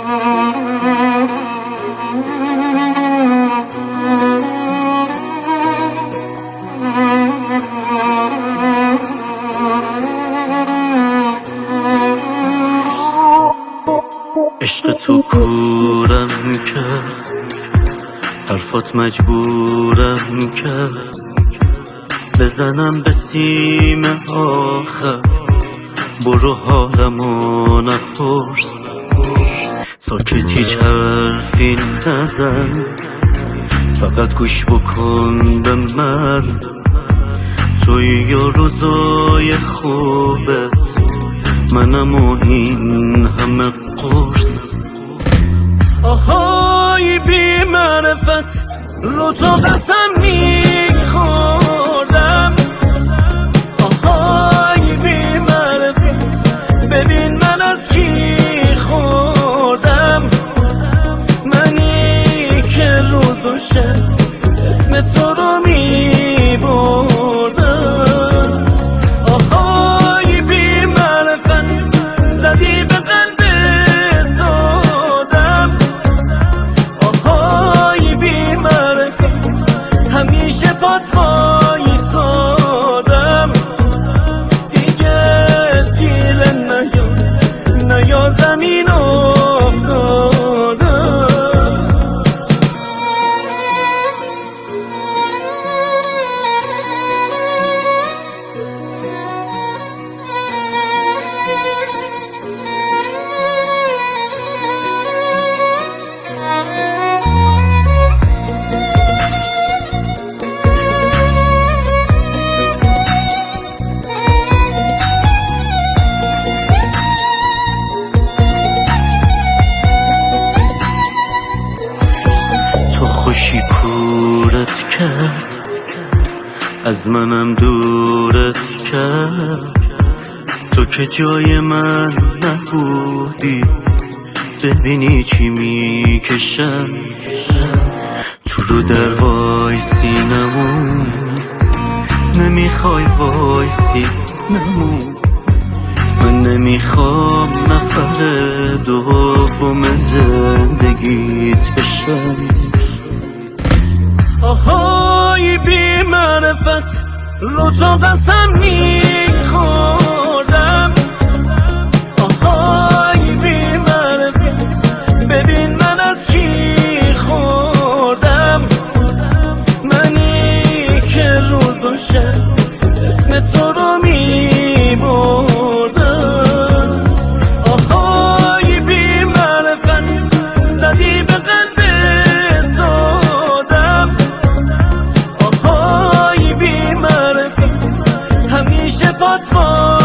عشق تو کورم کرد، حرفات مجبورم کرد بزنم به سیم آخر. برو حالمو نپرس، ساکت هیچ حرفی نزن، فقط گوش بکن به من. توی یا روزای خوبت، منم و این همه قرص. آهای بی معرفت، رو تو قسم میخوردم. آهای بی معرفت، ببین من از کی خوردم. منی که روز و شب اسم تو رو میبردم. آهای بی معرفت، زدی به قلب سادم. آهای بی معرفت، همیشه پات وایسادم. دیگه دیل نیا زمین افتادم. خوشی کورت کرد، از منم دورت کرد. تو که جای من نبودی، ببینی چی میکشم. تو رو در وایسی نمون، نمیخوای وایسی نمون. من نمیخوام نفر دوم زندگیت بشم. آهای بی معرفت، رو تو قسم میخوردم. آهای بی معرفت، ببین من از کی خوردم. منی که روز و شب اسم تو رو میبردم. آهای بی معرفت، زدی به قلب همیشه پات